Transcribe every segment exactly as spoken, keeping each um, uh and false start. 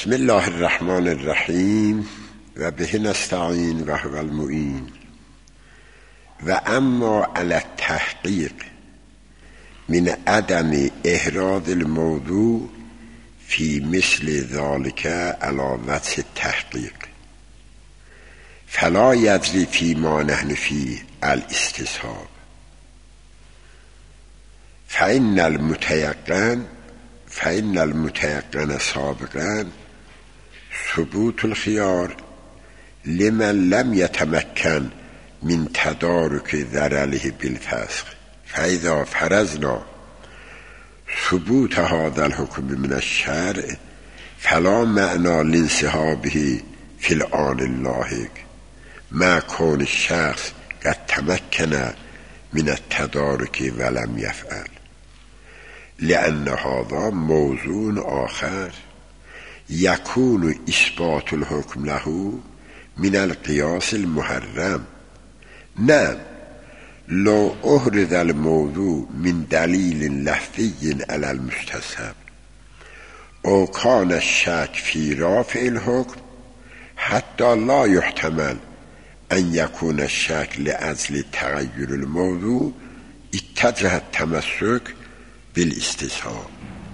بسم الله الرحمن الرحیم و به نستعین و هو المعین. و اما علی التحقیق من عدم احراز الموضوع فی مثل ذلك علی وجه التحقیق فلا یجری فی ما نحن فی الاستصحاب فإن المتيقن فإن المتيقن سابقا ثبوت الخيار لمن لم يتمكن من تدارك ذرله بالفسخ. فإذا فرضنا ثبوت هذا الحكم من الشرع فلا معنى لانسحابه في الآن اللاحق مع كون الشخص قد تمكن من التدارك ولم يفعل، لأن هذا موضوع آخر يكون إثبات الحكم له من القياس المحرم. نعم، لو أهرز الموضوع من دليل لفظي على المستصحب أو كان الشك في رافع الحكم حتى لا يحتمل أن يكون الشك لأجل تغير الموضوع اتجه التمسك بالاستصحاب.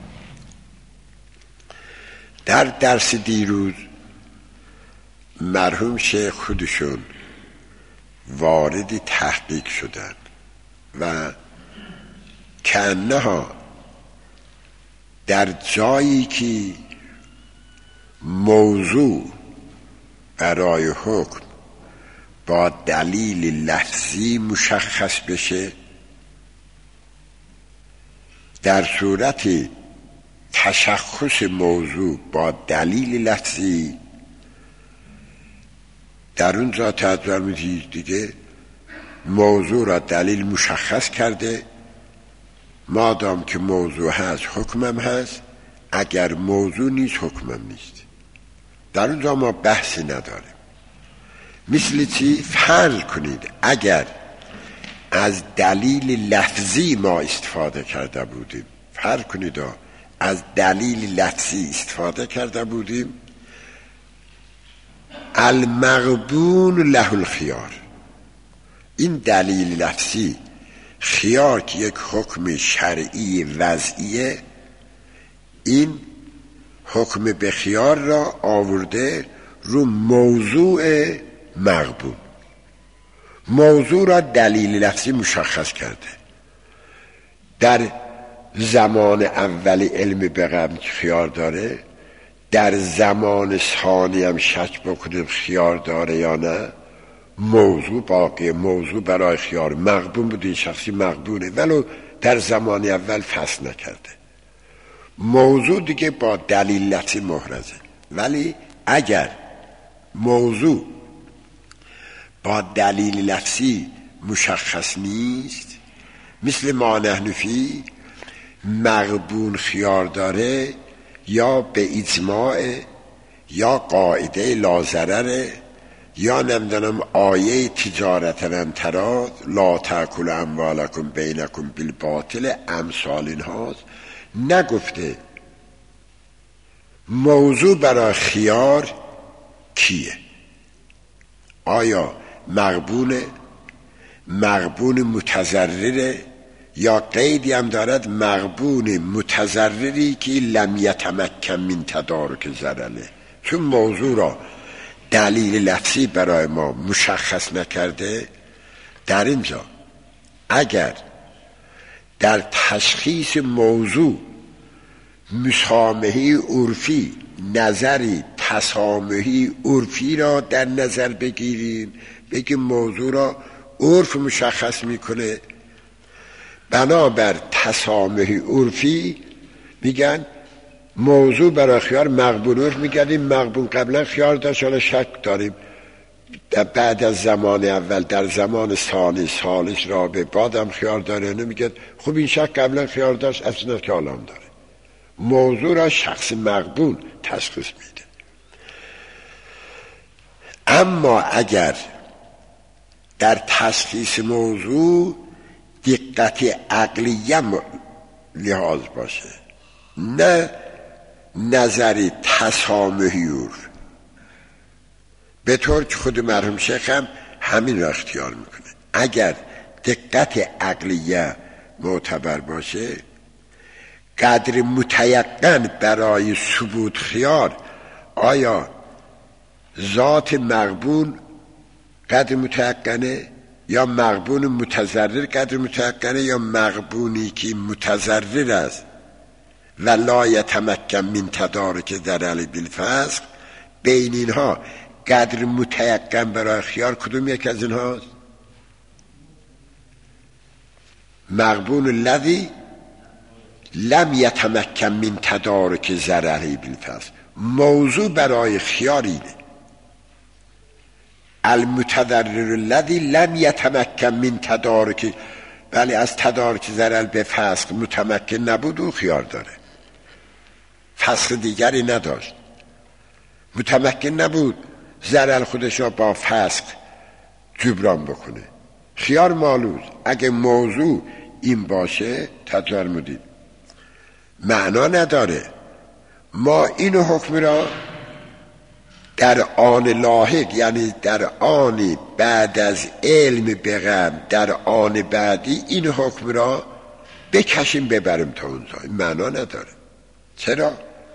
در درس دیروز مرحوم شیخ خودشون وارد تحقیق شدن و کانها در جایی که موضوع برای حکم با دلیل لفظی مشخص بشه، در صورت تشخص موضوع با دلیل لفظی در اونجا تعذر میدید دیگه موضوع را دلیل مشخص کرده، مادام که موضوع هست حکمم هست، اگر موضوع نیست حکمم نیست. در اونجا ما بحثی نداریم. مثل چی؟ فرض کنید اگر از دلیل لفظی ما استفاده کرده بودیم، فرض کنید از دلیل لفظی استفاده کرده بودیم، المغبون له الخيار، این دلیل لفظی خیار که یک حکم شرعی وضعیه، این حکم به خیار را آورده رو موضوع مغبون، موضوع را دلیل لفظی مشخص کرده. در زمان اول علم به قبل خیار داره، در زمان ثانی هم شک بکنیم خیار داره یا نه، موضوع باقی، موضوع برای خیار مغبون بود، این شخصی مغبونه ولو در زمان اول فصل نکرده، موضوع دیگه با دلیل لفظی محرزه. ولی اگر موضوع با دلیل لفظی مشخص نیست، مثل ما نحن فی مغبون خیار داره، یا به اجماع یا قاعده لازرره، یا نمیدونم آیه تجارت انتراض لا تأکل اموالکم بینکم بالباطل امثال این هاست، نگفته موضوع برای خیار کیه، آیا مغبونه، مغبون متضرره، یا قیدی هم دارد مغبون متضرری که لم یتمکن من تدارک ضرره. چون موضوع را دلیل لفظی برای ما مشخص نکرده، در اینجا اگر در تشخیص موضوع مسامحی عرفی، نظری تسامحی عرفی را در نظر بگیریم، بگیم موضوع را عرف مشخص میکنه، بنابر تسامح عرفی میگن موضوع برای خیار مغبون عرف، میگن مغبون قبلا خیار داشت حالا شک داریم، بعد از زمان اول در زمان ثانی ثالث رابع بعدم خیار داره، نمیگن خب این شک قبلا خیار داشت اصلا که حالا هم داره، موضوع را شخص مغبون تشخیص میده. اما اگر در تشخیص موضوع دقت عقلیه لحاظ باشه، نه نظری تسامحی عرف، به طور که خود مرحوم شیخ هم همین را اختیار میکنه. اگر دقت عقلیه معتبر باشه، قدر متیقن برای ثبوت خیار، آیا ذات مغبون قدر متیقنه یا مغبون متضرر قدر متیقنه، یا مغبونی که متضرر است و لا یتمکن من تدارک ضرر بالفسق، بین اینها قدر متیقن برای خیار کدوم یک از اینهاست؟ مغبون الذی لم یتمکن من تدارک ضرر بالفسق. موضوع برای خیار اینه، المتضرر الذی لم یتمکن من تدارک، ولی از تدارک ضرر به فسق متمکن نبود، او خیار داره، فسق دیگری نداشت، متمکن نبود ضرر خودش را با فسق جبران بکنه، خیار مالوز. اگه موضوع این باشه تجربه مدید معنا نداره. ما این حکم را در آن لاحق، یعنی در آن بعد از علم بغم، در آن بعدی این حکم را بکشیم ببریم تا اونجا، این معنا نداره. چرا؟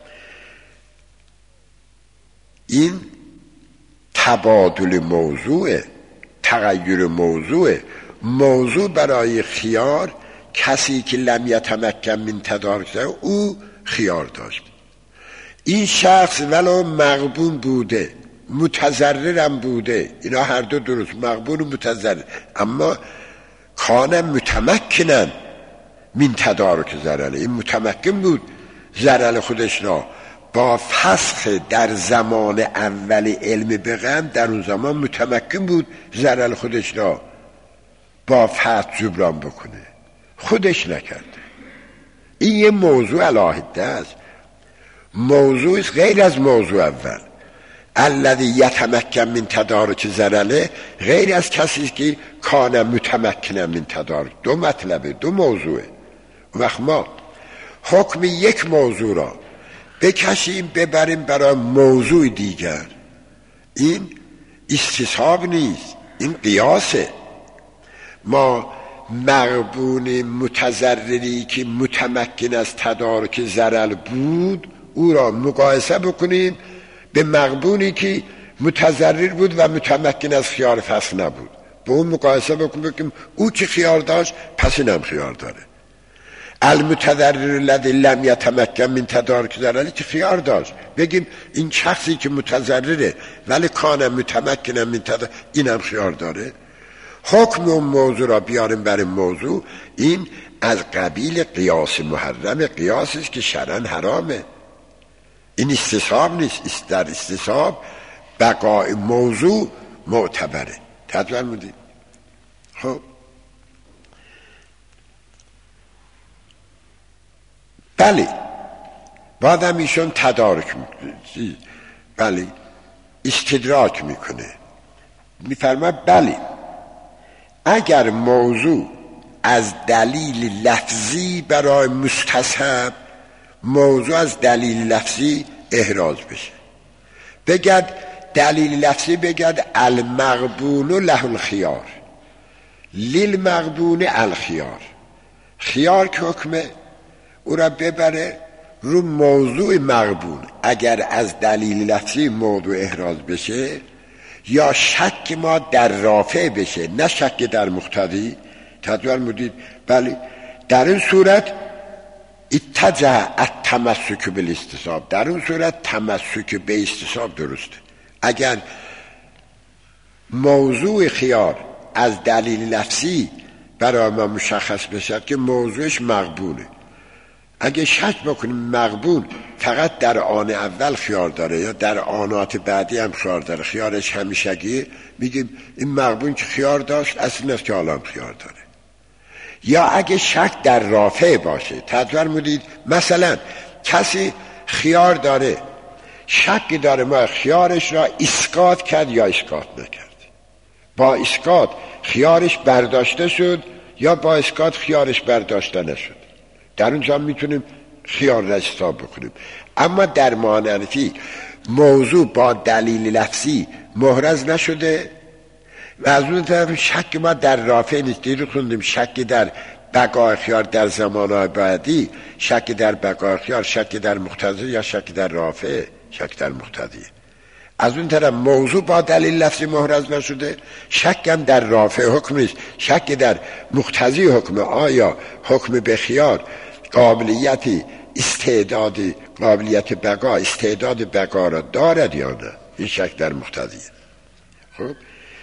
این تبادل موضوع، تغییر موضوع. موضوع برای خیار، کسی که لم یتمکن من تدارک او خیار داشت. این شخص ولو مغبون بوده، متضررم بوده، اینا هر دو درست، مغبون و متضرر، اما کان متمکنن من تدارک ضرر، این متمکن بود ضرر خودش را با فسخ در زمان اول علم بغم، در اون زمان متمکن بود ضرر خودش را با فسخ جبران بکنه، خودش نکرده. این یه موضوع علاهده است، موضوع غیر از موضوع اول. الذی یتمکن من تدارک ضرر غیر از کسی که کان متمکن من تدارک، دو مطلبه، دو موضوعه. وقت ما حکم یک موضوع را بکشیم ببریم برای موضوع دیگر، این استصحاب نیست، این قیاسه. ما مغبون متضرری که متمکن از تدارک ضرر بود او را مقایسه بکنیم به مغبونی که متضرر بود و متمکن از خیار فسخ نبود، به اون مقایسه بکنیم او که خیار داشت پس اینم خیار داره. المتضرر الذی لم یتمکن من تدارک ضرر که خیار داشت، بگیم این شخصی که متضرره ولی کان متمکن من تدارک، اینم خیار داره. حکم اون موضوع را بیاریم برای موضوع، این از قبیل قیاس محرم، قیاسی است که شرعاً حرامه. این استصحاب نیست، در استصحاب بقای موضوع معتبره. تدبیر مودید. خب بله، بعدم ایشون تدارک میکنه، بله استدراک میکنه، میفرمه بله اگر موضوع از دلیل لفظی برای مستصحب، موضوع از دلیل لفظی احراز بشه، بگد دلیل لفظی، بگد المغبون له الخيار للمغبون الخيار، خیار که حکمه او را ببره رو موضوع مغبون. اگر از دلیل لفظی موضوع احراز بشه یا شک ما در رافع بشه نه شک در مقتضی، تدویر مدید بله، در این صورت اتجه التمسک بالاستصحاب، در اون صورت تمسک به استصحاب درسته. اگر موضوع خیار از دلیل لفظی برای ما مشخص بشه که موضوعش مغبونه، اگه شک بکنیم مغبون فقط در آن اول خیار داره یا در آنات بعدی هم خیار داره، خیارش همیشگیه، میگیم این مغبون که خیار داشت اصلا است که حالا خیار داره. یا اگه شک در رافع باشه، تدبیر مودید مثلا کسی خیار داره، شک داره ما خیارش را اسقاط کرد یا اسقاط نکرد، با اسقاط خیارش برداشته شد یا با اسقاط خیارش برداشته نشد، در اونجا میتونیم خیار را حساب بکنیم. اما در ماننفی موضوع با دلیل لفظی محرز نشده و از اون طرف شک ما در رافع نیست. دیرو خوندیم شک در بقای خیار در زمانهای بعدی، شک در بقای خیار، شک در مقتضی یا شک در رافع، شک در مقتضی. از اون طرف موضوع با دلیل لفظی محرز نشده، شک هم در رافع حکم نیست، شک در مقتضی حکم. آیا حکم به خیار قابلیتی استعدادی قابلیت بقا استعداد بقا را دارد یا نه؟ این شک در مقتضی. خب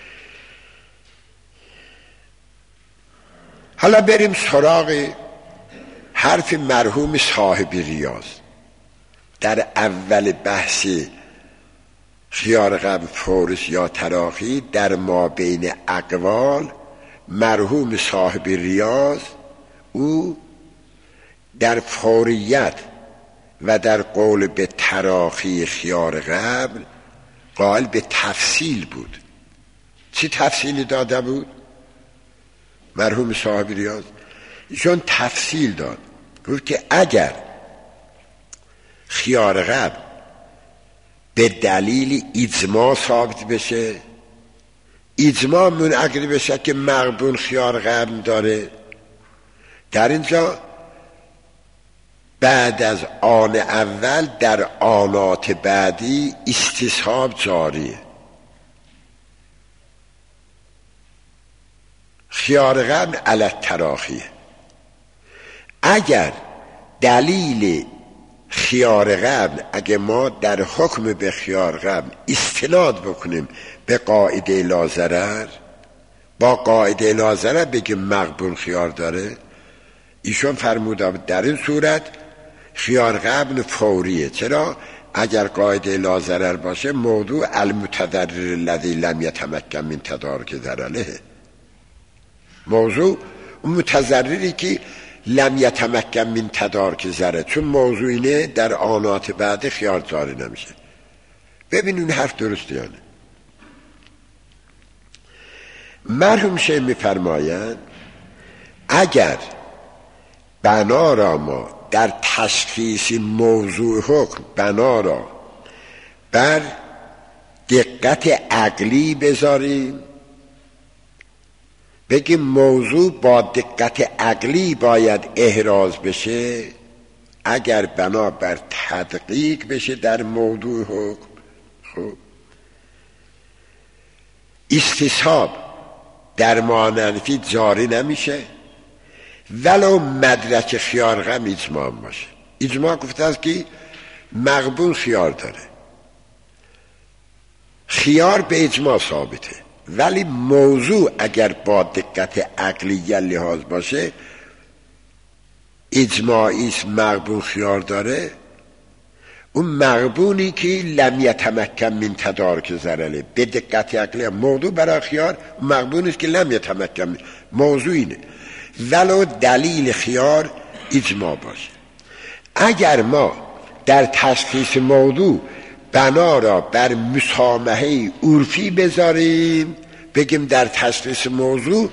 حالا بریم سراغ حرف مرحوم صاحب ریاض. در اول بحث خیار قبل فورس یا تراخی در ما بین اقوال، مرحوم صاحب ریاض او در فوریت و در قول به تراخی خیار قبل قائل به تفصیل بود. چی تفصیلی داده بود مرحوم صاحب ریاض؟ ایشون تفصیل داد، گفت که اگر خیار قبل به دلیل اجماع ثابت بشه، اجماع منعقد بشه که مقبول خیار قبل داره، در اینجا بعد از آن اول در آنات بعدی استصحاب جاریه. خیار قبل علی تراخیه. اگر دلیل خیار قبل، اگه ما در حکم به خیار قبل استناد بکنیم به قاعده لا ضرر، با قاعده لا ضرر بگیم مقبول خیار داره، ایشون فرموده در این صورت خیار قبل فوریه. چرا؟ اگر قاعده لا ضرر باشه موضوع المتضرر الذی لم یتمکن من تدارک ضرره، موضوع اون متضرری که لم یتمکن من تدارک ضرره، چون موضوع اینه در آنات بعد خیار جاری نمیشه. ببین اون حرف درسته یا نه؟ مرحوم شیخ میفرمایند اگر بنا را ما در تشخیص موضوع حکم بنا را بر دقت عقلی بذاریم، بگیم موضوع با دقت عقلی باید احراز بشه، اگر بنا بر تدقیق بشه در موضوع حکم، خب استصحاب در ماننفی جاری نمیشه ولو مدرک خیار غم اجماع باشه. اجماع گفته است که مقبول خیار داره، خیار به اجماع ثابته، ولی موضوع اگر با دقت عقلیه لحاظ باشه اجماعیست مقبول خیار داره، اون مقبولی که لم یتمکن من تدارک ضرره به دقت عقلیه موضوع برای خیار مقبولی است که لم یتمکن، موضوع اینه ولو دلیل خیار اجماع باشه. اگر ما در تشخیص موضوع بنا را بر مسامحه عرفی بذاریم، بگیم در تشخیص موضوع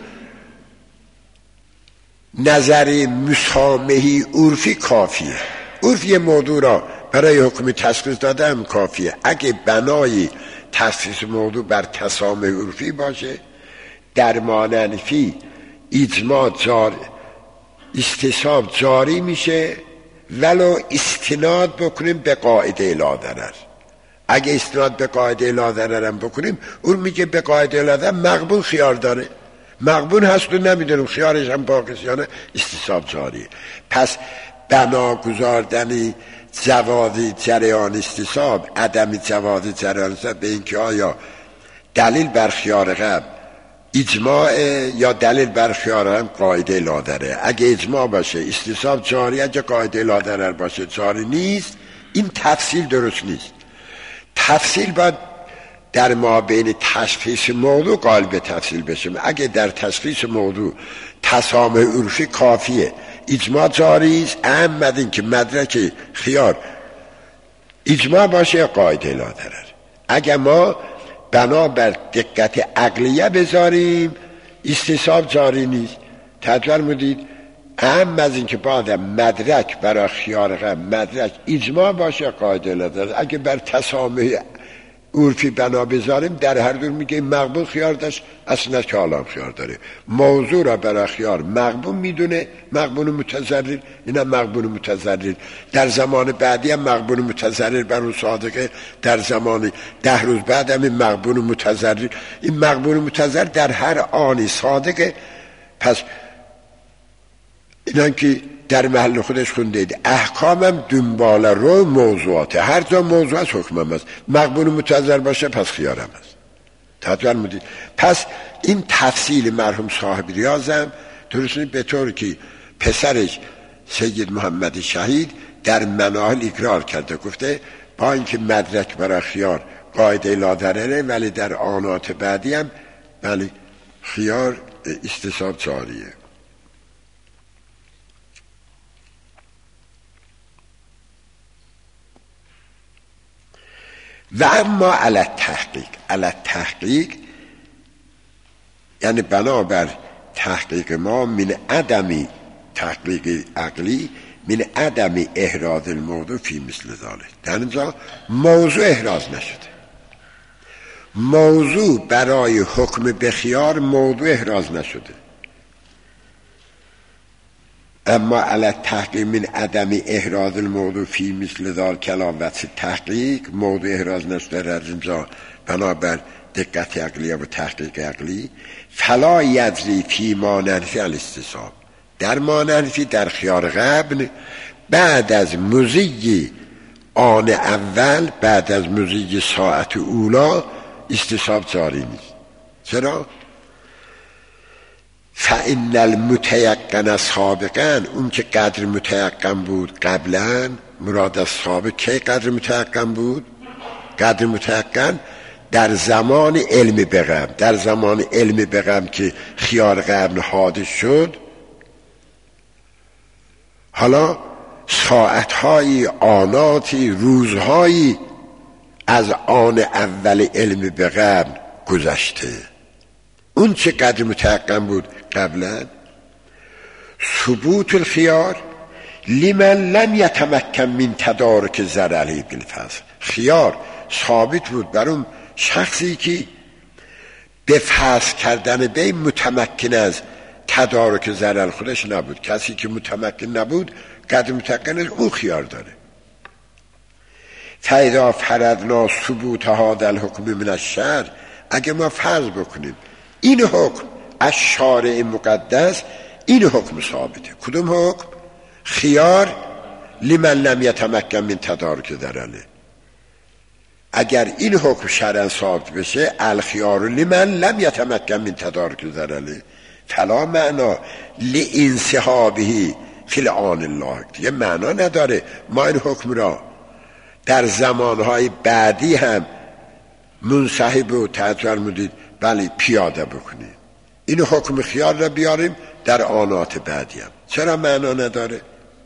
نظر مسامحه عرفی کافیه، عرفی موضوع را برای حکم تشخیص داده هم کافیه. اگه بنای تشخیص موضوع بر تسامح عرفی باشه در ماننفی اجماع جاری استصحاب جاری میشه ولو استناد بکنیم به قاعده لا ضرر. اگه استناد به قاعده لا ضرر هم بکنیم اون میگه به قاعده لا ضرر مقبول خیار داره، مقبول هست و نمیدونیم خیارش هم باقیست یا نه، استصحاب جاریه. پس بنا گذاردن جواز جریان استصحاب، عدم جواز جریان استصحاب به اینکه آیا دلیل بر خیار قبل اجماع یا دلیل بر خیار هم قاعده لا ضرر. اگه اجماع باشه استصحاب جاری، اگه قاعده لا ضرر باشه جاری نیست. این تفصیل درست نیست. تفصیل باید در ما بین تشخیص موضوع قائل به تفصیل بشه. اگه در تشخیص موضوع تسامح عرفی کافیه، اجماع جاری است، احمد این که مدرک خیار اجماع باشه قاعده لا ضرر. اگه ما بنا بر دقت عقلیه بذاریم استصحاب جاری نیست. تطور مدید اهم از این که باید مدرک برای خیار غبن مدرک اجماع باشه قاعده نداره. اگه بر تسامح عرفی بنا بذاریم در هر دور میگه مقبول خیار داشت اصلا که حالا خیار داره. موضوع را برای خیار مقبول میدونه، مقبول متضرر، اینم مقبول متضرر. در زمان بعدی هم مقبول متضرر بر اون صادقه، در زمان ده روز بعد هم این مقبول متضرر. این مقبول متضرر در هر آنی صادقه. پس اینا که در محل خودش خوندید احکامم دنبال رو موضوعاته، هر جا موضوعات حکمم است. مقبول متضرر باشه پس خیارم است. تطور مدید. پس این تفصیل مرحوم صاحب ریاضم درست به طور که پسرش سید محمد شهید در مناهل اقرار کرده، گفته با اینکه مدرک برای خیار قاعده لا ضرره ولی در آنات بعدی هم ولی خیار استصحاب جاریه. و اما علی تحقیق، علی تحقیق یعنی بنابر تحقیق ما من عدمی تحقیق عقلی من عدمی احراز الموضوع فی مثل ذالک. در اینجا موضوع احراز نشده، موضوع برای حکم بخیار موضوع احراز نشده. اما علی تحقیق من عدم احراز الموضوع فی مثل ذال کلاوت تحقیق موضوع احراز نشده در اینجا بنابر دقت عقلی و تحقیق عقلی. فلا یجری فی ما ننفی الاستصحاب، در ما ننفی در خیار غبن بعد از مضی آن اول بعد از مضی ساعت اولا استصحاب جاری نیست. چرا؟ فإن المتيقن سابقا، اون که قدر متيقن بود قبلا، مراد از سابق که قدر متيقن بود؟ قدر متيقن در زمان علم بغم، در زمان علم بغم که خیار غبن حادث شد، حالا ساعتهایی آناتی روزهایی از آن اول علم بغم گذشته. اون چه قدر متيقن بود قبلا. ثبوت الخيار لمن لم يتمكن من تدارک ضرره بالفصل، خیار ثابت بود بر اون شخصی که به فصل کردن به متمکن از تدارک ضرر خودش نبود. کسی که متمکن نبود قدر متيقن اون خیار داره. فاذا فرضنا ثبوت هذا الحكم من الشرع، اگه ما فرض بکنیم این حکم از شارع مقدس این حکم ثابته. کدوم حکم؟ خیار لمن لم یتمکن من تدارک ضرره. اگر این حکم شرعا ثابت بشه الخیار لمن لم یتمکن من تدارک ضرره فلا معنا لانسحابه فی الآن الله، دیگه معنا نداره ما این حکم را در زمانهای بعدی هم منسحب و تعجل مدید بله پیاده بکنیم. این حکم خیار را بیاریم در آنات بعدی هم. چرا معنا نداره؟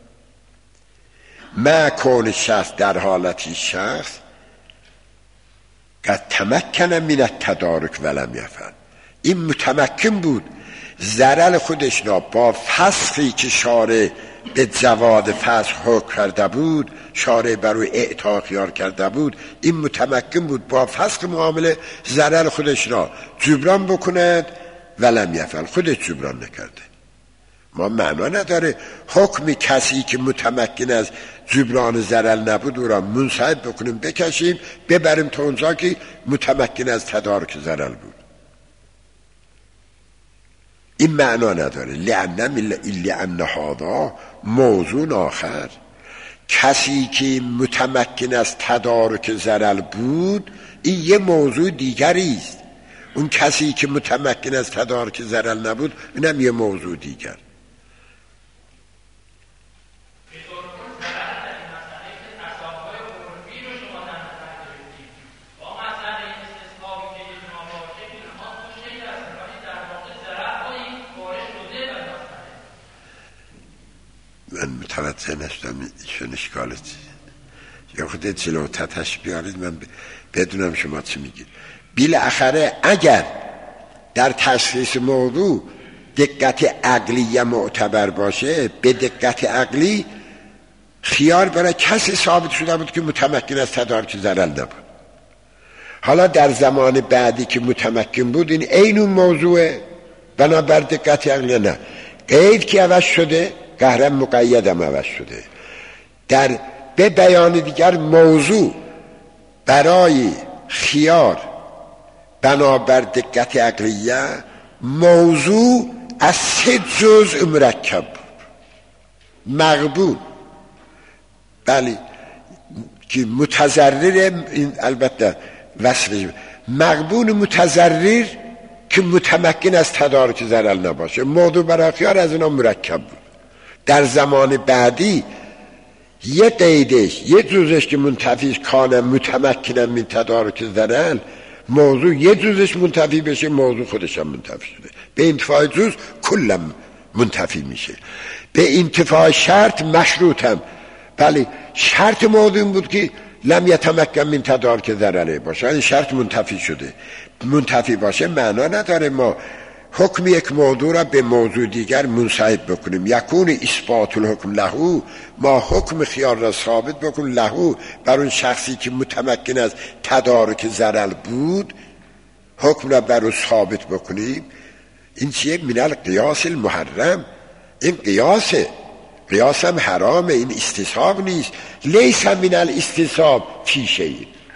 ما کون شخص در حالتی شخص قد تمکن من التدارک ولم یفعل، این متمکن بود ضرر خودش را با فسخی که شارع به جواز فسخ حکم کرده بود، شارع برای اعطا خیار کرده بود، این متمکن بود با فسخ معامله ضرر خودش را جبران بکند ولم یفعل، خودش جبران نکرده. ما معنا نداره حکم کسی که متمکن از جبران ضرر نبود او را منسحب بکنیم بکشیم ببریم تا اونجا که متمکن از تدارک ضرر بود. این معنا نداره. لأن لأن هذا موضوع آخر، کسی که متمکن از تدارک ضرر بود این یه موضوع دیگری است. اون کسی که متمکن از تدارک ضرر نبود اینم یه موضوع دیگر. من متوجه نشدم ایشون اشکال چیه، یا خودت جلوتتش بیارید من بدونم شما چی میگید. بالاخره اگر در تشخیص موضوع دقت عقلی معتبر باشه، به دقت عقلی خیار برای کسی ثابت شده بود که متمکن از تدارک ضرر نبود. حالا در زمان بعدی که متمکن بود این عین اون موضوعه، بنابر دقت عقلی نه. قید که عوض شده، قهرم مقید هم عوض شده. در به بیان دیگر موضوع برای خیار بنابر دقت عقلیه موضوع از سه جزء مرکب بود. مقبول، بله که متضرر، این البته وصفش مقبول متضرر که متمکن از تدارک ضرر نباشه. موضوع برای خیار از اینا مرکب بود. در زمان بعدی یه قیدش یه جزش که منتفیش کانه متمکنن من تدارک ضرر، موضوع یه جزش منتفی بشه، موضوع خودش هم منتفی شده. به انتفاع جز کلم منتفی میشه. به انتفاع شرط مشروط هم، بله شرط موضوع بود که لم یتمکن من تدارک ضرره باشه، این شرط منتفی شده. منتفی باشه معنا نداره ما حکم یک موضوع را به موضوع دیگر منصحب بکنیم. یکون اثبات الحکم لهو، ما حکم خیار را ثابت بکنیم لهو بر اون شخصی که متمکن از تدارک ضرر بود، حکم را بر او ثابت بکنیم. این چیه؟ من القیاس المحرم. این قیاسه، قیاس هم حرامه، این استصحاب نیست. لیس من الاستصحاب فی شیء،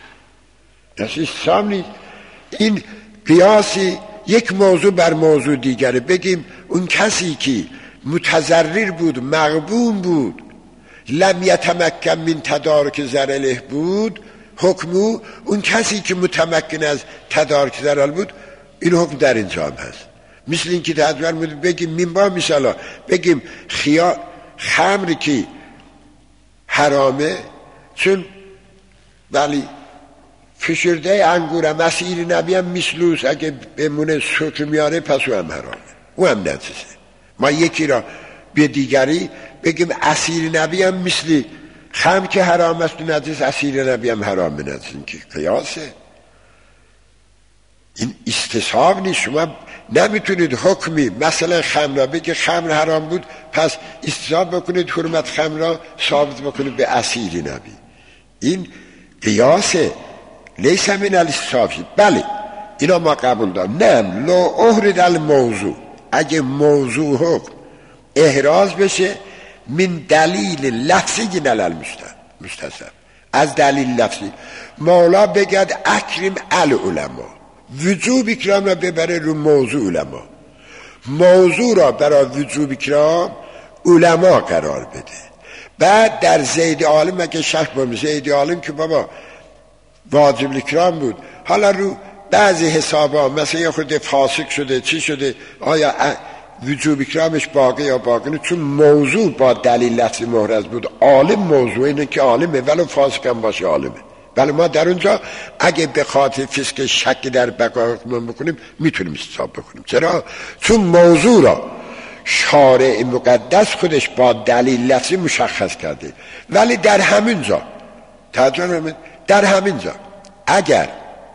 استصحاب نیست. این قیاسی یک موضوع بر موضوع دیگره. بگیم اون کسی که متضرر بود، مغبون بود، لم یتمکن من تدارک ضرره بود، حکمو اون کسی که متمکن از تدارک ضرر بود، این حکم در اینجا هم هست. مثل این که تدبیر بود بگیم من با مثلا بگیم خیار خمر که حرامه چون ولی فشرده انگوره مسیر نبی هم مثلوس، اگه بمونه سکر میاره پس او هم حرامه، او هم نجسه. ما یکی را به دیگری بگیم اسیر نبی هم مثلی خمر که حرام است و نجس، اسیر نبی هم حرام نجس. این که قیاسه، این استصحاب نیست. شما نمیتونید حکمی مثلا خمر را بگه خمر حرام بود پس استصحاب بکنید حرمت خمر را ثابت بکنید به اسیر نبی. این قیاسه، لیس من الاستصحاب. بله اینا ما قبول دارم. نم لا احرد الموضوع، اگه موضوع حکم احراز بشه من دلیل لفظی نل المستصحب، از دلیل لفظی. مولا بگد اکرم العلماء، وجوب اکرام را ببره رو موضوع علما، موضوع را برای وجوب اکرام علما قرار بده. بعد در زید عالم اگه شک بامید، زید عالم که بابا واجب الاکرام بود، حالا رو بعضی حسابا مثلا یه خود فاسق شده چی شده، آیا وجوب اکرامش باقی یا باقی نه؟ چون موضوع با دلیل لفظی محرز بود. عالم موضوع اینه که عالمه ولو فاسق هم باشه عالمه. بله ما در اونجا اگه به خاطر فسق شک در بقا حکم بکنیم میتونیم استصحاب بکنیم. چرا؟ چون موضوع را شارع مقدس خودش با دلیل لفظی مشخص کرده. ولی در همین جا توجه، در همین جا اگر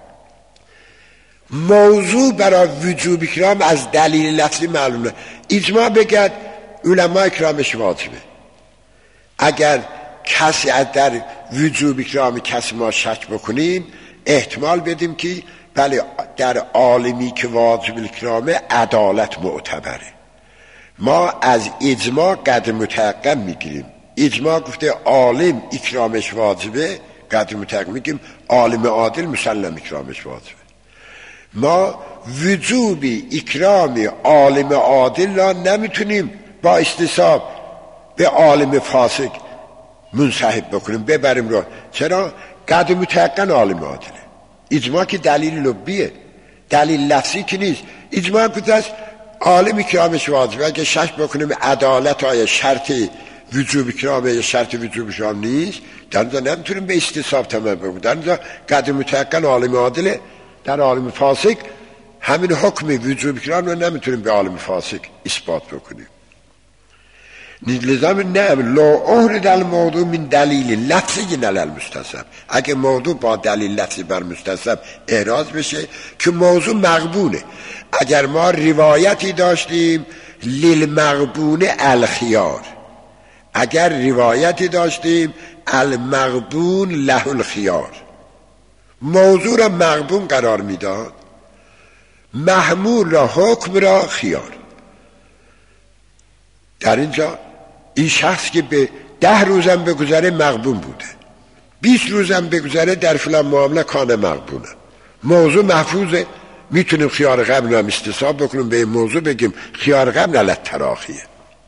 موضوع برای وجوب اکرام از دلیل لفظی معلومه، اجماع بگرد علماء اکرامش واجبه. اگر کسی از در وجوب اکرام کسی ما شک بکنیم، احتمال بدیم که بله در عالمی که واجب اکرامه عدالت معتبره. ما از اجماع قدر متحقق میگیریم. اجماع گفته عالم اکرامش واجبه، قدر متحقق میگیم عالم عادل مسلم اکرامش واجبه. ما وجوب اکرام عالم عادل را نمیتونیم با استصحاب به عالم فاسق منسحب بکنیم ببریم رو. چرا؟ قدر متحقق عالم عادله. اجماع که دلیل لبیه، دلیل لفظی که نیست. اجماع که است عالم اکرامش واجبه. اگه شک بکنیم عدالت آیا شرط وجوب اکرامه یا شرط وجوب اکرام نیست، در اینجا نمیتونیم به استصحاب تمام بکنیم. در اینجا قدر متحقق عالم عادله، در عالم فاسق همین حکم وجوب اکرام رو نمیتونیم به عالم فاسق اثبات بکنیم. لزام نعم لا اهرد الموضوع من دلیل لفظی نل المستصحب. اگه موضوع با دلیل لفظی بر مستصحب اعراض بشه که موضوع مغبونه. اگر ما روایتی داشتیم للمغبون الخیار، اگر روایتی داشتیم المغبون له الخیار، موضوع را مغبون قرار میداد، محمول را حکم را خیار. در اینجا این شخص که به ده روزم بگذره مغبون بوده، بیست روزم بگذره در فلان معامله کانه مغبونه، موضوع محفوظه، میتونیم خیار قبل هم استصحاب بکنیم، به این موضوع بگیم خیار قبل علت تراخیه.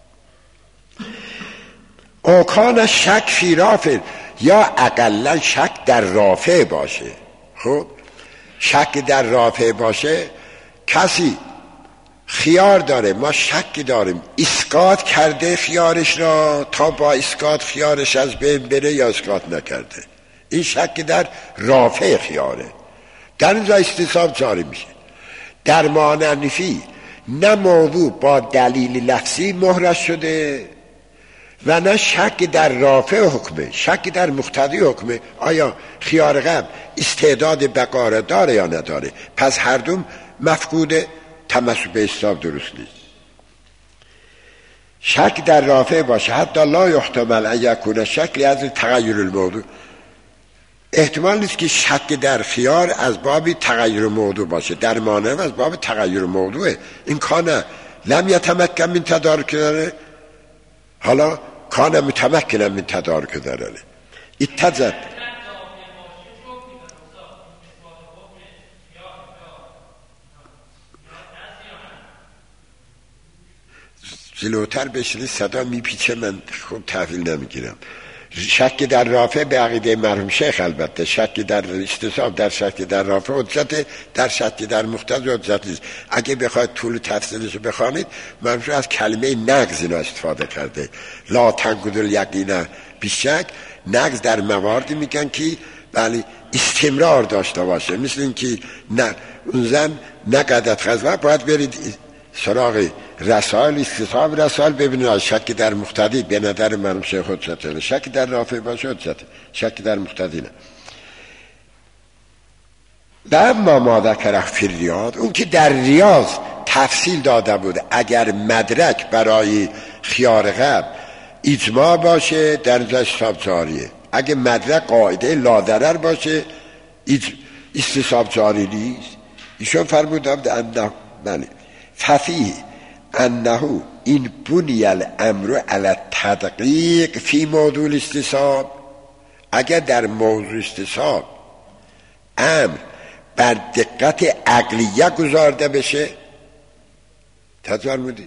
آکان شک فی رافع، یا اقلا شک در رافع باشه. خب شک در رافع باشه، کسی خیار داره، ما شک داریم اسقاط کرده خیارش را تا با اسقاط خیارش از بین بره یا اسقاط نکرده، این شک در رافع خیاره، در اینجا استصحاب جاری میشه. در مانفی نه موضوع با دلیل لفظی مهرش شده و نه شک در رافع حکمه، شک در مقتضی حکمه، آیا خیار قبل استعداد بقا داره یا نداره، پس هر دوم مفقوده، تمسک به استصحاب درست نیست. شک در رافع باشه حتی لا یحتمل ان یکون شک از تغییر الموضوع، احتمال نیست که شک در خیار از باب تغییر موضوع باشه، در مانع از باب تغییر موضوعه. این کانه لم یتمکن من تدارک داره، حالا کانه متمکن من تدارک داره. اتجد جلوتر بشنید صدا میپیچه، من خوب تحویل نمیگیرم. شک در رافع به عقیده مرحوم شیخ، البته شک در استصحاب در شک در رافع حجت، در شک در مقتضی حجت نیست. اگه بخواید طول تفصیلش بخوانید، مرحوم از کلمه نقض اینا استفاده کرده، لا تنقض الیقین بالشک. نقض در مواردی میگن که ولی استمرار داشته باشه، مثل این که نه اون زن نقدت غزوه، باید برید سراغ رسائل استصحاب رسائل ببینید شک در مقتضی به نظر مرحوم شیخ حجت، شک در رافع باشه حجت، شک در مقتضی نه. و اما ما ذکر فی ریاض، اون که در ریاض تفصیل داده بود اگر مدرک برای خیار قبل اجماع باشه در جا استصحاب جاریه، اگه مدرک قاعده لا ضرر باشه استصحاب جاری نیست. ایشون فرمودند انه بله ففیه انه این بنی الامر علی تدقیق فی موضوع استصحاب، اگر در موضوع استصحاب امر بر دقت عقلیه گذارده بشه، تذکر مودی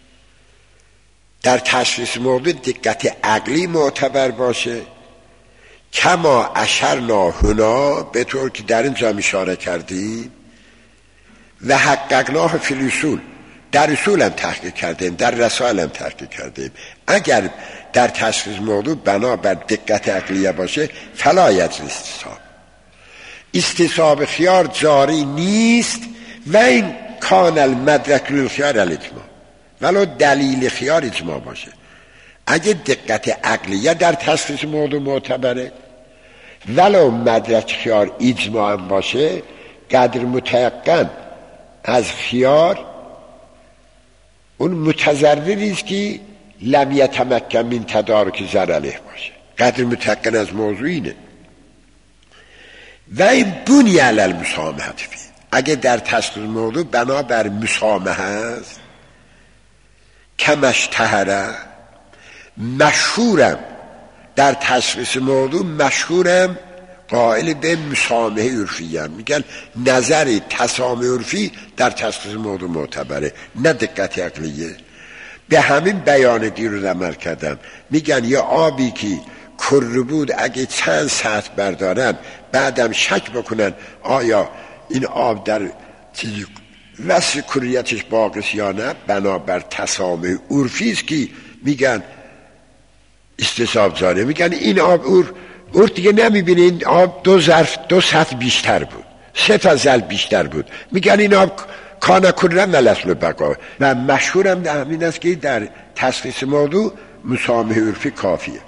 در تشخیص موضوع دقت عقلی معتبر باشه، کما اشرنا هنا، به طور که در اینجا اشاره کردیم، و حققناه فی الاصول، در اصول هم تحقیق کردیم، در رسائل هم تحقیق کردیم، اگر در تشخیص موضوع بنا بر دقت عقلیه باشه فلا یجوز استصحاب، استصحاب خیار جاری نیست. و این کان المدرک للخیار الاجماع، ولو دلیل خیار اجماع باشه، اگه دقت عقلیه در تشخیص موضوع معتبره، ولو مدرک خیار اجماع هم باشه، قدر متیقن از خیار اون متضرری است که لم یتمکن من تدارک ضرره باشه، قدر متیقن از موضوع اینه. و این بنی علی المسامحه فی، اگه در تشخیص موضوع بنا بر مسامحه است، کمش تهره مشهورم در تشخیص موضوع، مشهورم قائل به مسامحه عرفی هم، میگن نظر تسامح عرفی در تشخیص موضوع معتبره، نه دقت عقلیه. به همین بیان دیروز عمل کردم، میگن یه آبی که کر بود اگه چند سطح بردارن بعدم شک بکنن آیا این آب در چیزی وصف کریتش باقیست یا نه، بنابر تسامح عرفی است که میگن استصحاب جاری، میگن این آب اور اور دیگه نمیبینه، این آب دو ظرف دو سطح بیشتر بود، سه تا ظل بیشتر بود، میگن این آب کانا کرن ولسل بقا. و مشهورم در همین است که در تشخیص موضوع مسامحه عرفی کافیه.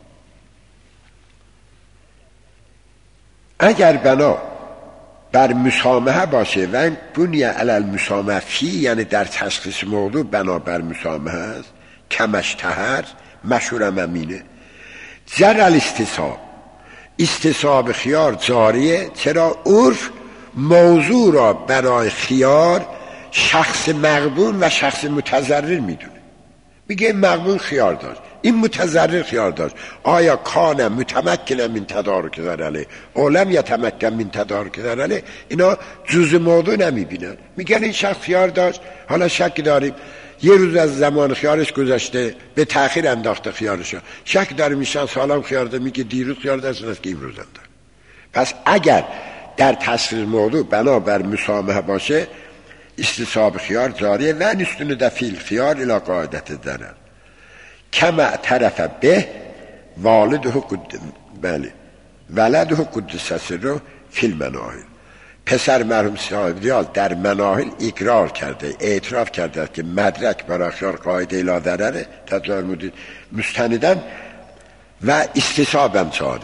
اگر بنا بر مسامحه باشه و بنی علی المسامحه فی، یعنی در تشخیص موضوع بنا بر مسامحه است، کمش تهر مشهورم امینه، جر الاستصحاب، استصحاب خیار جاریه. چرا؟ عرف موضوع را برای خیار شخص مغبون و شخص متضرر میدونه. میگه مغبون خیار داشت، این متضرر خیار داشت، آیا کان متمکن من تدارک ضرره اولم یتمکن من تدارک ضرره؟ اینا جزء موضوع نمیبینن، میگن این شخص خیار داشت، حالا شک داریم یه روز از زمان خیارش گذشته به تأخیر انداخته خیارشو، شک داریم این شخص حالا خیار داشت، میگه دیروز خیار داشت است که امروز انداخت. پس اگر در تصویر موضوع بنا بر مسامحه باشه استصحاب خیار جاریه و نستون دفیل خیار الى قاعدت ضرر کما اعترف به والده قد بله ولده قدس سره فی المناهل. پسر مرحوم صاحب ریاض در مناهل اقرار کرده، اعتراف کرده که مدرک برای خیار قاعده الی ضرره تدار مدید مستندن و استصحابم جاریه.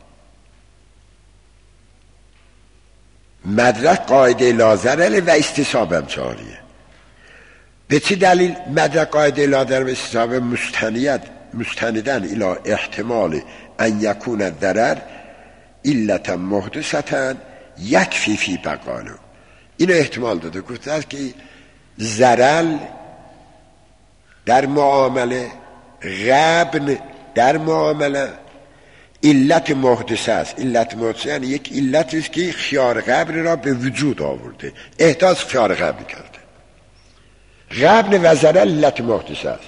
مدرک قاعده لا ضرر و استصحابم جاریه. به چه دلیل مدرک قاعده لا ضرر و استصحاب مستند مستندن الى احتمال ان یکون الضرر علتا محدثتا یکفی فی بقالو. اینو احتمال داده، گفته است که ضرر در معامله، غبن در معامله علت محدثه است. علت محدثه یعنی یک علتی است که خیار غبن را به وجود آورده، احداث خیار غبن کرده. غبن و ضرر علت محدثه است.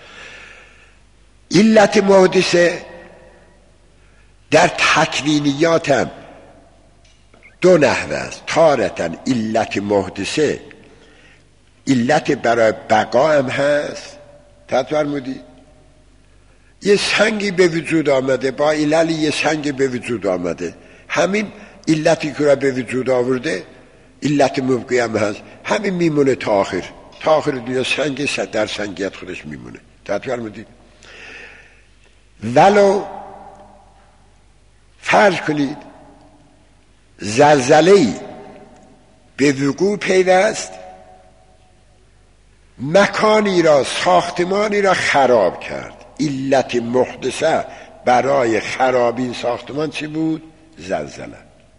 علت محدثه در تکوینیات هم دو نحوه است. تارتاً علت محدثه علت برای بقا هم هست. تفرمودید یه سنگی به وجود آمده، با عللی یه سنگی به وجود آمده، همین علتی که را به وجود آورده علت مبقی هم هست، همین میمونه تا آخر تا آخر دنیا سنگ در سنگیت خودش میمونه. تفرمودید ولو فرض کنید زلزله‌ای به وقوع پیوست، مکانی را، ساختمانی را خراب کرد. علت محدثه برای خرابی این ساختمان چی بود؟ زلزله.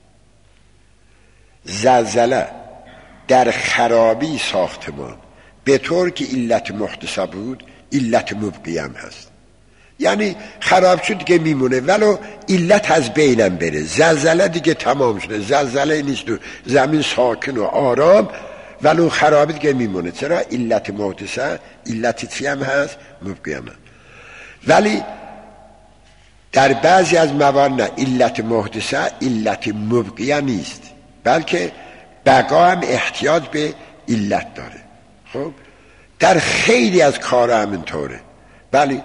زلزله در خرابی ساختمان به طور که علت محدثه بود علت مبقی هم هست، یعنی خراب شد دیگه میمونه ولو علت از بینم بره. زلزله دیگه تمام شده، زلزله نیست، زمین ساکن و آرام، ولو خرابی دیگه میمونه. چرا؟ علت محدثه علت چی هم هست؟ مبقی هم هست. ولی در بعضی از موارد نه، علت محدثه علت مبقیه نیست، بلکه بقا هم احتیاج به علت داره. خب در خیلی از کارا همینطوره. ولی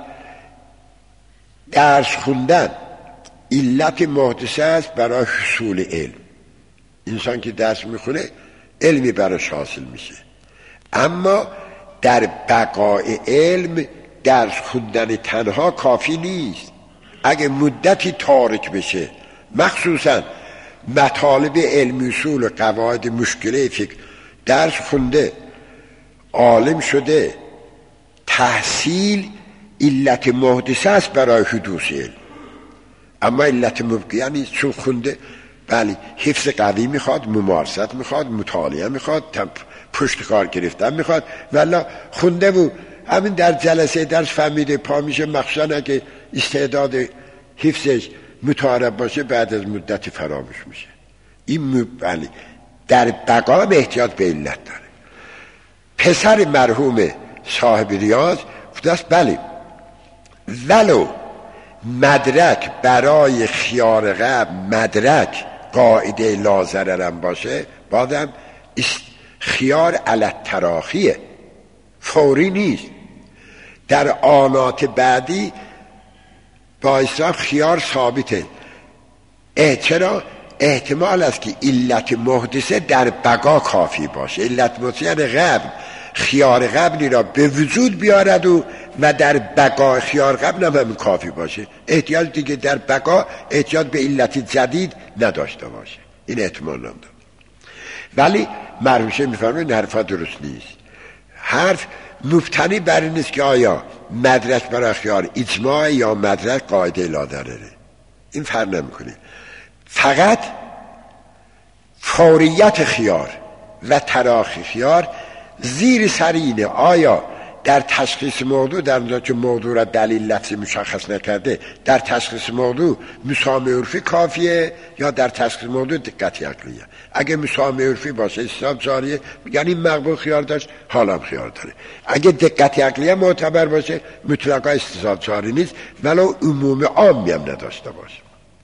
درس خوندن علت محدثه است برای حصول علم. انسان که درس میخونه علمی براش حاصل میشه، اما در بقای علم درس خوندن تنها کافی نیست. اگه مدتی تارک بشه، مخصوصا مطالب علمی اصول و قواعد مشکله فکر درس خونده، عالم شده، تحصیل علت محدثه است برای حدوث علم، اما علت مبقیه نیست. چون خونده، بله حفظ قوی میخواد، ممارست میخواد، مطالعه میخواد، پشت کار گرفتن میخواد، ولی خونده بود همین در جلسه درس فهمیده پا میشه، مخصوصا اگه استعداد حفظش متعارف باشه بعد از مدتی فراموش میشه. این بله در بقا احتیاج به علت داره. پسر مرحوم صاحب ریاض گفته است بله ولو مدرک برای خیار غب مدرک قاعده لا ضررم باشه، بعدم خیار علت تراخیه، فوری نیست. در آنات بعدی با اصلاح خیار ثابته. چرا؟ احتمال است که علت محدثه در بقا کافی باشه. علت محدثه یعنی غبن، خیار قبلی را به وجود بیارد و و در بقا خیار قبل هم همین کافی باشه. احتیاج دیگه در بقا احتیاج به علتی جدید نداشته باشه. این احتمال هم دارد. ولی مرحوم میفرمایند این حرفا درست نیست. حرف مبتنی بر این نیست که آیا مدرک برای خیار اجماع یا مدرک قاعده لا ضرره. این فرق نمیکنه. فقط فوریت خیار و تراخی خیار زیر سر اینه آیا در تشخیص موضوع، در اونجا که موضوع را دلیل لفظی مشخص نکرده، در تشخیص موضوع مسامع عرفی کافیه یا در تشخیص موضوع دقت عقلیه. اگه مسامع عرفی باشه استصحاب جاریه، یعنی مقبول خیار داشت حالا خیار داره. اگه دقت عقلیه معتبر باشه مطلقا استصحاب جاری نیست ولو عموم عامی هم نداشته باشه.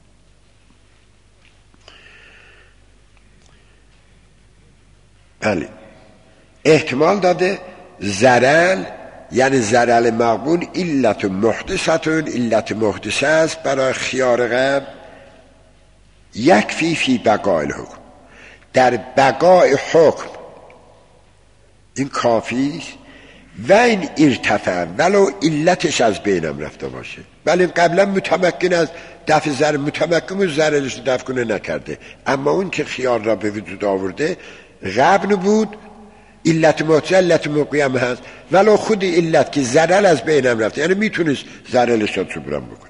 بله احتمال داده زرل یعنی زرل مقبول علت محدثتون، علت محدثه است برای خیار قبل. یک فی فی بقای حکم، در بقای حکم این کافی است و این ارتفع ولو علتش از بینم رفته باشه. ولی قبلا متمکن از دفع زر متمکن و زرلش دفع کنه نکرده، اما اون که خیار را به وجود آورده قبل بود علت محدثه علت مقیم هست ولو خود علت که زرل از بینم رفته، یعنی میتونست زرلش را جبران بکنه.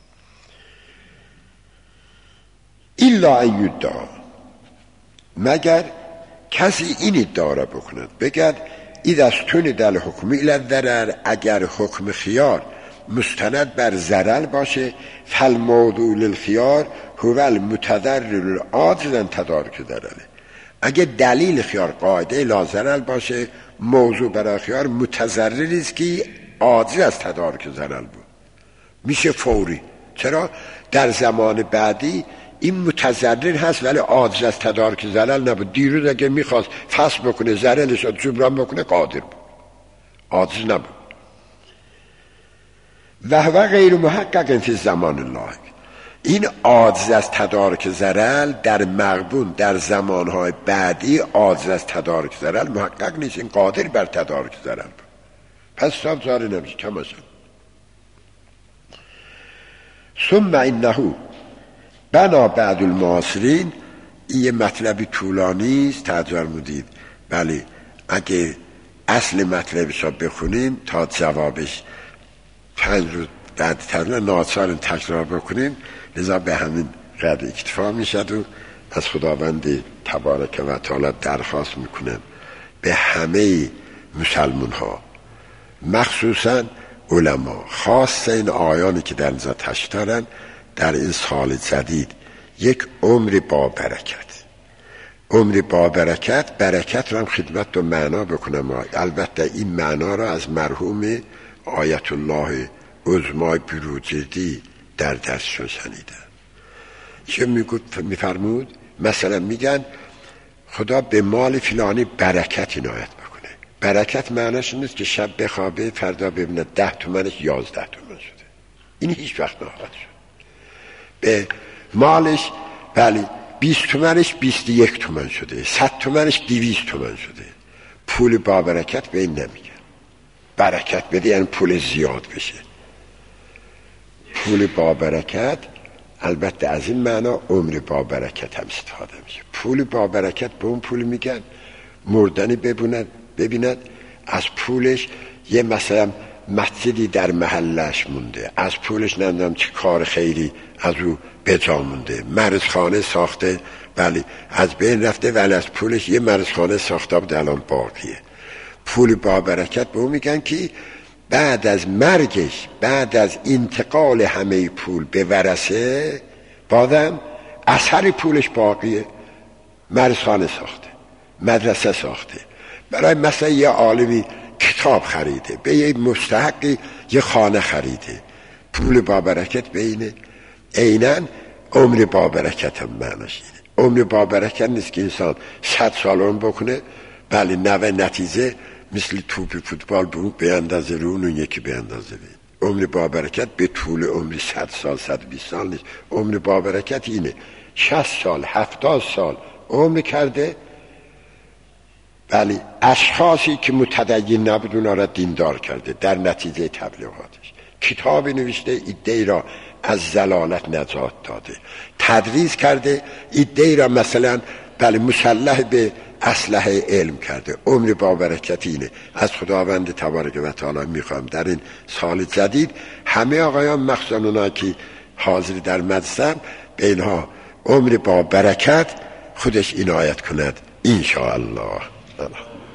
الا ان یدعا، مگر کسی این ادعا را بکند بگد اذا استند الحکم الی الضرر، اگر حکم خیار مستند بر زرل باشه فالموضوع للخیار هو المتضرر العاجز عن تدارک ضرره. اگه دلیل خیار قاعده لا ضرر باشه موضوع برای خیار متضرری است که عاجز از تدارک ضرر بود، میشه فوری. چرا؟ در زمان بعدی این متضرر هست ولی عاجز از تدارک ضرر نبود. دیروز اگه میخواست فصل بکنه ضررش رو جبران بکنه قادر بود، عاجز نبود. و هو غیر محقق فی زمان الله، این عاجز از تدارک ضرر در مغبون در زمانهای بعدی عاجز از تدارک ضرر محقق نیست، این قادر بر تدارک ضرر بود، پس صاحب زاره نمیشه. کما شد ثم انه بنا بعد المعاصرین، این یه مطلبی طولانی است تعجر مدید. بله اگه اصل مطلبش را بخونیم تا جوابش پنج روز بعد تدریل ناچار تکرار بکنیم، لذا به همین قدر اکتفا میشد و از خداوند تبارک و تعالی درخواست میکنم به همه مسلمان ها مخصوصا علما، خاص این آیانی که در اینجا تشریح دارن، در این سال جدید یک عمر با برکت، عمر با برکت، برکت رو هم خدمت و معنا بکنم. البته این معنا را از مرحوم آیت الله عظمای بروجردی در درسشون شنیدن. چه میفرمود؟ مثلا میگن خدا به مال فلانی برکت عنایت بکنه. برکت معناش نیست که شب بخوابه فردا ببینه ده تومنش یازده تومن شده، این هیچ وقت نخواهد شد. به مالش بله بیست تومنش بیست یک تومن شده، صد تومنش دویست تومن شده. پول با برکت به این نمیگن. برکت بده یعنی پول زیاد بشه. پول با برکت البته از این معنا عمر با برکت هم استفاده میشه. پول با برکت به اون پول میگن مردنی ببیند ببیند از پولش یه مثلا مسجدی در محلش مونده، از پولش نمیدونم چه کار خیری از او بجا مونده، مرضخانه ساخته بله از بین رفته ولی از پولش یه مرضخانه ساخته بود الان باقیه. پول با برکت به اون میگن که بعد از مرگش، بعد از انتقال همه پول به ورثه، بعدم اثر پولش باقیه. مرضخانه ساخته، مدرسه ساخته، برای مثلا یه عالمی کتاب خریده، به یه مستحقی یه خانه خریده. پول با برکت بینه اینن عمر با برکت هم معناش اینه. عمر با برکت نیست که انسان صد سال عمر بکنه بله نوه نتیجه مثل توپ فوتبال برو به اندازه رو اون یکی به اندازه بید. عمر با برکت به طول عمری صد سال صد و بیست سال نیست. عمر با برکت اینه شصت سال هفتاد سال عمر کرده ولی اشخاصی که متدین نبود اونا را دیندار کرده در نتیجه تبلیغاتش. کتاب نوشته ایده را از ضلالت نجات داده، تدریس کرده ایده را مثلا بله مسلح به اسلحه علم کرده. عمر با برکت اینه. از خداوند تبارک و تعالی میخوام در این سال جدید همه آقایان مخصوصا اونا که حاضر در مجلسن به اینها عمر با برکت خودش عنایت کند ان شاء الله.